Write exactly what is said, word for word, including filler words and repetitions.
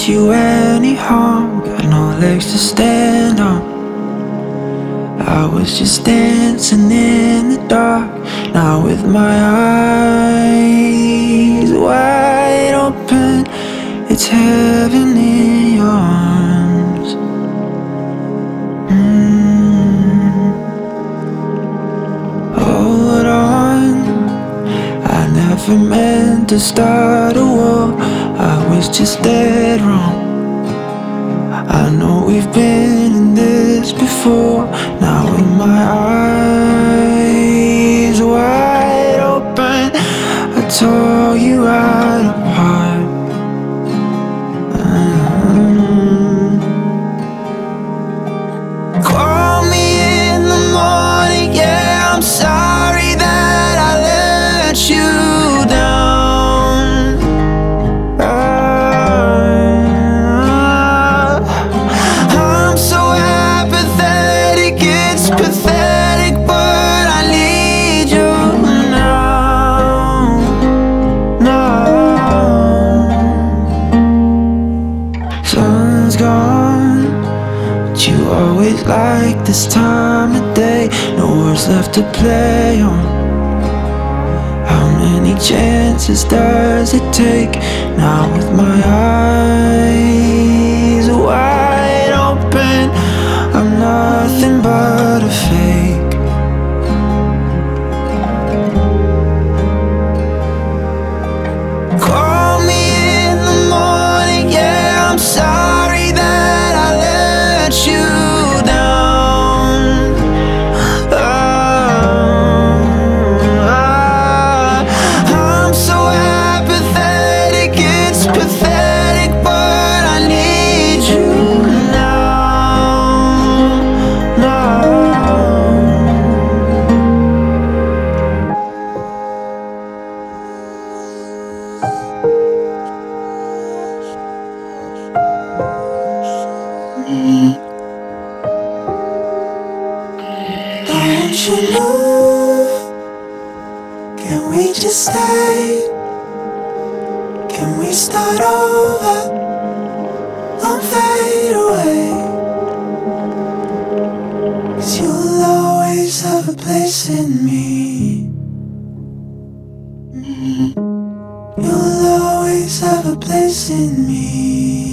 you any harm, got no legs to stand on. I was just dancing in the dark, now with my eyes wide open. It's heaven in your arms. mm. Hold on, I never meant to start a war, I was just dead wrong. I know we've been in this before, now with my eyes wide open, I tore you right apart. mm. Call me in the morning, yeah, I'm sorry that I let you down. uh, I'm so apathetic, it's pathetic, but I need you now, now. Sun's gone, but you always like this time of day. No words left to play on. How many chances does it take? Now with my eyes wide open, I'm nothing but a fake. Call me in the morning, yeah, I'm sorry that I let you down. uh, I'm so apathetic, it's pathetic, but I need you now, now. Don't you move? Can we just stay? Can we start over? Don't fade away, 'cause you'll always have a place in me. Mm. You'll always have a place in me.